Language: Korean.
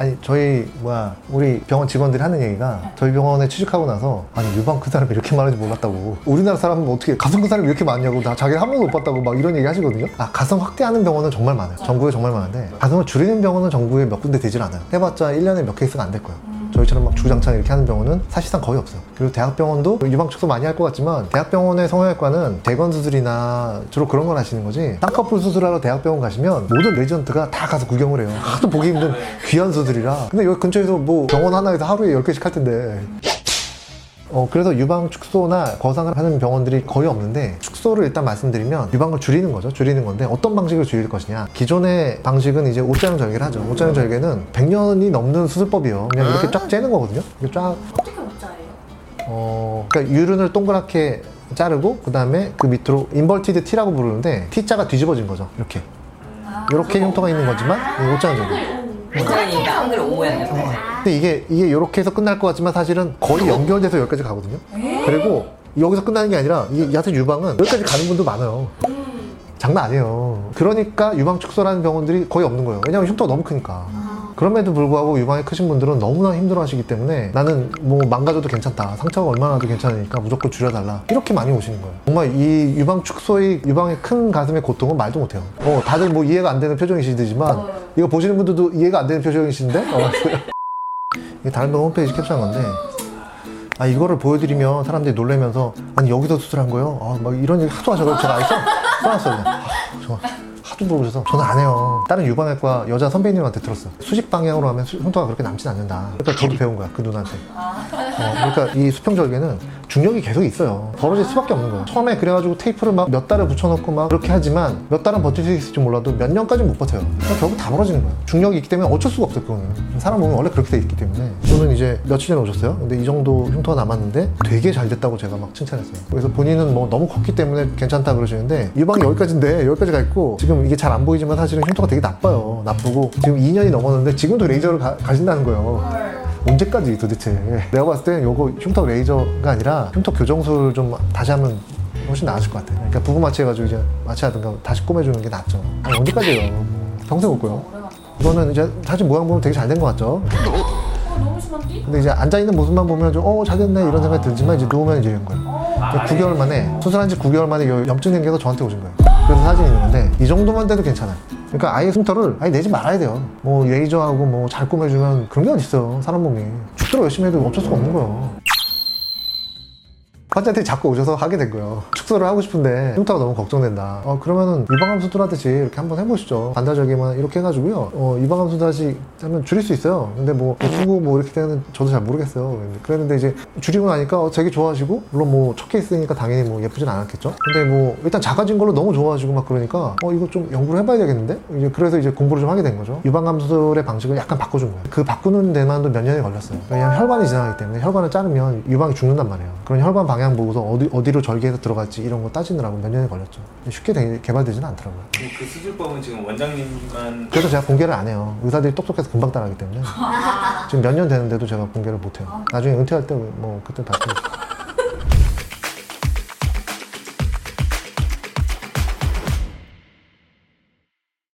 아니 저희 우리 병원 직원들이 하는 얘기가 저희 병원에 취직하고 나서 아니 유방 큰 사람이 이렇게 많은지 몰랐다고. 우리나라 사람은 어떻게 가슴 큰 사람이 이렇게 많냐고 나 자기를 한 번도 못 봤다고 막 이런 얘기 하시거든요. 가슴 확대하는 병원은 정말 많아요. 전국에 정말 많은데 가슴을 줄이는 병원은 전국에 몇 군데 되질 않아요. 해봤자 1년에 몇 케이스가 안 될 거예요. 저희처럼 막 주구장창 이렇게 하는 병원은 사실상 거의 없어요. 그리고 대학병원도 유방 축소 많이 할 것 같지만 대학병원의 성형외과는 대건 수술이나 주로 그런 걸 하시는 거지. 쌍꺼풀 수술하러 대학병원 가시면 모든 레지던트가 다 가서 구경을 해요. 하도 보기 힘든 귀한 수술이라. 근데 여기 근처에서 뭐 병원 하나에서 하루에 10개씩 할 텐데 그래서 유방 축소나 거상을 하는 병원들이 거의 없는데 축소를 일단 말씀드리면 유방을 줄이는 거죠. 줄이는 건데 어떤 방식으로 줄일 것이냐. 기존의 방식은 이제 옷자형 절개를 하죠. 옷자형 절개는 100년이 넘는 수술법이에요. 그냥 이렇게 쫙 째는 거거든요. 이렇게 쫙. 어떻게 옷자예요? 그러니까 유륜을 동그랗게 자르고 그 다음에 그 밑으로 인버티드 T라고 부르는데 T자가 뒤집어진 거죠. 이렇게 흉터가 있는 거지만 옷자형 절개. 디자인이니까 한글 옷 모양이에요. 근데 이게 이렇게 해서 끝날 것 같지만 사실은 거의 연결돼서 여기까지 가거든요. 그리고 여기서 끝나는 게 아니라 이게 야생 유방은 여기까지 가는 분도 많아요. 장난 아니에요. 그러니까 유방 축소라는 병원들이 거의 없는 거예요. 왜냐면 흉터가 너무 크니까. 그럼에도 불구하고 유방이 크신 분들은 너무나 힘들어 하시기 때문에 나는 뭐 망가져도 괜찮다. 상처가 얼마나 나도 괜찮으니까 무조건 줄여달라. 이렇게 많이 오시는 거예요. 정말 이 유방 축소의 유방의 큰 가슴의 고통은 말도 못해요. 다들 뭐 이해가 안 되는 표정이시지만 이거 보시는 분들도 이해가 안 되는 표정이신데 이게 다른 병원 홈페이지 캡처한 건데 이거를 보여드리면 사람들이 놀라면서 아니 여기서 수술한 거예요? 막 이런 얘기 하도 하셔서 제가 아예 써놨어요. 하도 물어보셔서 저는 안 해요. 다른 유방외과 여자 선배님한테 들었어요. 수직 방향으로 하면 흉터가 그렇게 남진 않는다. 그러니까 저도 배운 거야 그 누나한테. 그러니까 이 수평절개는 중력이 계속 있어요. 벌어질 수밖에 없는 거예요. 처음에 그래가지고 테이프를 막 몇 달을 붙여놓고 막 그렇게 하지만 몇 달은 버틸 수 있을지 몰라도 몇 년까지는 못 버텨요. 그러니까 결국 다 벌어지는 거예요. 중력이 있기 때문에 어쩔 수가 없어요. 그거는 사람 몸은 원래 그렇게 돼 있기 때문에. 저는 이제 며칠 전에 오셨어요. 근데 이 정도 흉터가 남았는데 되게 잘 됐다고 제가 막 칭찬했어요. 그래서 본인은 뭐 너무 컸기 때문에 괜찮다 그러시는데 유방이 여기까지인데 여기까지 가 있고 지금 이게 잘 안 보이지만 사실은 흉터가 되게 나빠요. 나쁘고 지금 2년이 넘었는데 지금도 레이저를 가신다는 거예요. 언제까지 도대체. 내가 봤을 땐 요거 흉터 레이저가 아니라 흉터 교정술 좀 다시 하면 훨씬 나아질 것 같아요. 그러니까 부부 마취해가지고 이제 마취하든가 다시 꼬매주는 게 낫죠. 아니 언제까지예요. 평생 올 거예요. 이거는 이제 사진 모양 보면 되게 잘 된 것 같죠. 너무 심한데? 근데 이제 앉아있는 모습만 보면 좀 잘 됐네 이런 생각이 들지만 이제 누우면 이제 이런 거예요. 9개월 만에 수술한 지 9개월 만에 염증 생겨서 저한테 오신 거예요. 그래서 사진이 있는 건데 이 정도만 돼도 괜찮아요. 그러니까 아예 흉터를 아예 내지 말아야 돼요. 뭐 레이저하고 뭐 잘 꾸며주면 그런 게 어딨어요. 사람 몸이 죽도록 열심히 해도 어쩔 수가 없는 거예요. 환자한테 자꾸 오셔서 하게 된 거예요. 축소를 하고 싶은데 흉터가 너무 걱정된다. 그러면은 유방암 수술하듯이 이렇게 한번 해보시죠. 반다절개만 이렇게 해가지고요. 유방암 수술하시 하면 줄일 수 있어요. 근데 뭐 예쁘고 뭐 이렇게 되는 저도 잘 모르겠어요. 그랬는데 이제 줄이고 나니까 되게 좋아하시고 물론 뭐 첫 케이스니까 당연히 뭐 예쁘진 않았겠죠. 근데 뭐 일단 작아진 걸로 너무 좋아하시고 막 그러니까 이거 좀 연구를 해봐야 되겠는데? 이제 그래서 이제 공부를 좀 하게 된 거죠. 유방암 수술의 방식을 약간 바꿔준 거예요. 그 바꾸는 데만도 몇 년이 걸렸어요. 왜냐면 혈관이 지나가기 때문에 혈관을 자르면 유방이 죽는단 말이에요. 그런 혈관 방향 보고서 어디로 절개해서 들어갈지 이런 거 따지느라고 몇 년이 걸렸죠. 쉽게 개발되지는 않더라고요. 그 수술법은 지금 원장님만 그래서 제가 공개를 안 해요. 의사들이 똑똑해서 금방 따라하기 때문에 지금 몇 년 되는데도 제가 공개를 못 해요. 나중에 은퇴할 때 뭐 그때 발표해줄게요.